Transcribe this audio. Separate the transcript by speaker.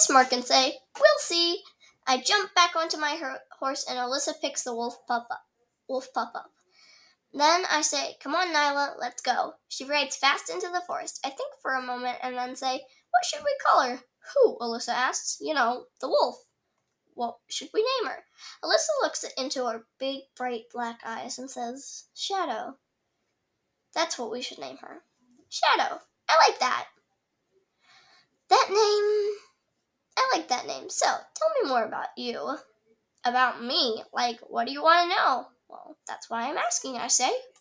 Speaker 1: smirk and say, "We'll see." I jump back onto my horse, and Alyssa picks the wolf pup up. Then I say, "Come on, Nyla, let's go." She rides fast into the forest. I think for a moment and then say, "What should we call her?" "Who?" Alyssa asks. "You know, the wolf. What should we name her?" Alyssa looks into her big, bright black eyes and says, "Shadow. That's what we should name her. Shadow. I like that. I like that name. So, tell me more about you." "About me? Like, what do you want to know?" "Well, that's why I'm asking," I say.